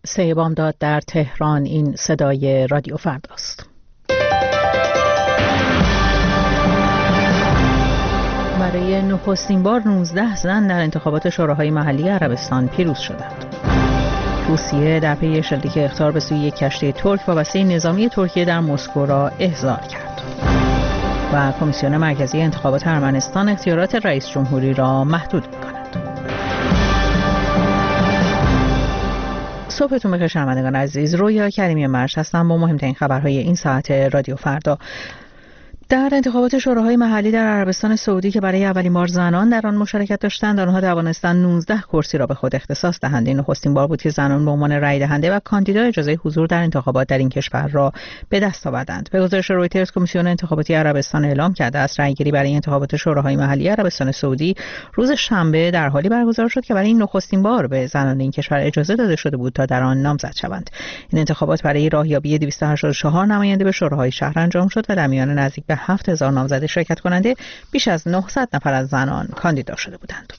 3 بامداد در تهران. این صدای رادیو فرداست. برای نخستین بار 19 زن در انتخابات شوراهای محلی عربستان پیروز شدند. روسیه در پی شلیک اخطار به سوی یک کشتی ترک وابسته نظامی ترکیه در مسکو را احضار کرد. و کمیسیون مرکزی انتخابات ارمنستان اختیارات رئیس جمهوری را محدود می‌کند. صبحتون بخیر شنوندگان عزیز، رویا کریمی مرج هستم با مهمترین خبرهای این ساعت رادیو فردا. در انتخابات شوراهای محلی در عربستان سعودی که برای اولین بار زنان در آن مشارکت داشتند، آنها توانستند 19 کرسی را به خود اختصاص دهند. این نخستین بار بود که زنان به عنوان رأی دهنده و کاندیدا اجازه حضور در انتخابات در این کشور را به دست آوردند. به گزارش رویترز، کمیسیون انتخاباتی عربستان اعلام کرده است رأیگیری برای انتخابات شوراهای محلی عربستان سعودی روز شنبه در حالی برگزار شد که برای این نخستین بار به زنان این کشور اجازه داده شده بود تا در آن نامزد شوند. این انتخابات برای راهیابی 284 نماینده به شوراهای شهر انجام شد و در میان نزدیک به 7000 نامزد شرکت کننده بیش از 900 نفر از زنان کاندیدا شده بودند.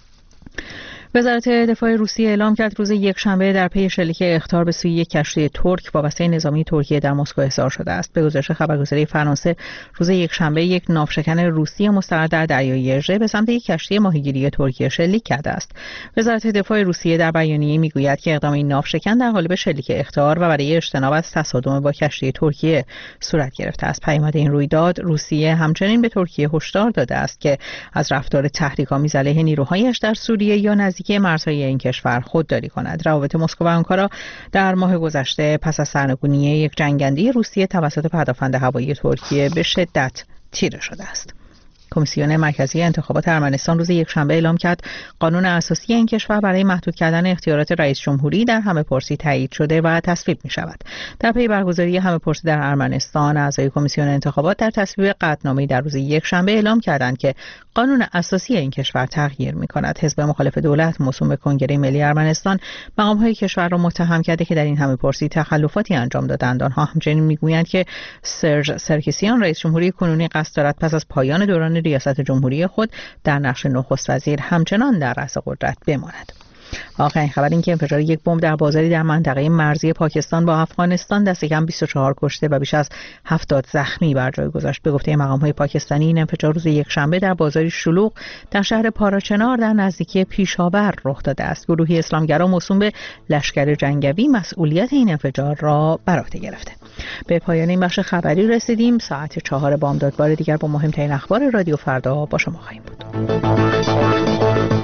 وزارت دفاع روسیه اعلام کرد روز یکشنبه در پی شلیک اخطار به سوی یک کشتی ترک وابسته نظامی ترکیه در مسکو احضار شده است. به گزارش خبرگزاری فرانسه، روز یکشنبه یک ناوشکن روسی مستقر در دریای اژه به سمت یک کشتی ماهیگیری ترکیه شلیک کرده است. وزارت دفاع روسیه در بیانیه‌ای میگوید که اقدام این ناوشکن در قالب شلیک اخطار و برای اجتناب از تصادم با کشتی ترکیه صورت گرفته است. پیامد این رویداد، روسیه همچنین به ترکیه هشدار داده است که از رفتار تحریک‌آمیز علیه نیروهایش در سوریه یا نزدیکی مرزهای این کشور خودداری کند. روابط مسکو و آنکارا در ماه گذشته پس از سرنگونی یک جنگنده روسیه توسط پدافند هوایی ترکیه به شدت تیره شده است. کمیسیون مرکزی انتخابات ارمنستان روز یکشنبه اعلام کرد قانون اساسی این کشور برای محدود کردن اختیارات رئیس جمهوری در همه‌پرسی تایید شده و تصویب می شود. در پی برگزاری همه‌پرسی در ارمنستان، اعضای کمیسیون انتخابات در تصویب قطعنامه‌ای در روز یکشنبه اعلام کردند که قانون اساسی این کشور تغییر می کند. حزب مخالف دولت موسوم به کنگره ملی ارمنستان مقام‌های کشور را متهم کرده که در این همه‌پرسی تخلفاتی انجام دادند. آنها همچنین می‌گویند که سرژ سرکسیان رئیس جمهوری کنونی قصد دارد پس از پایان دوران ریاست جمهوری خود در نقش نخست وزیر همچنان در رأس قدرت بماند. آخرین خبر این که انفجار یک بمب در بازاری در منطقه مرزی پاکستان با افغانستان دست کم 24 کشته و بیش از 70 زخمی بر جای گذاشت. به گفته مقام‌های پاکستانی، این انفجار روز یکشنبه در بازاری شلوغ در شهر پاراچنار در نزدیکی پیشاور رخ داده است. گروهی اسلامگرا موسوم به لشکر جنگی مسئولیت این انفجار را بر عهده گرفته. به پایان این بخش خبری رسیدیم. ساعت 4 بامداد بار دیگر با مهمترین اخبار رادیو فردا با شما خواهیم بود.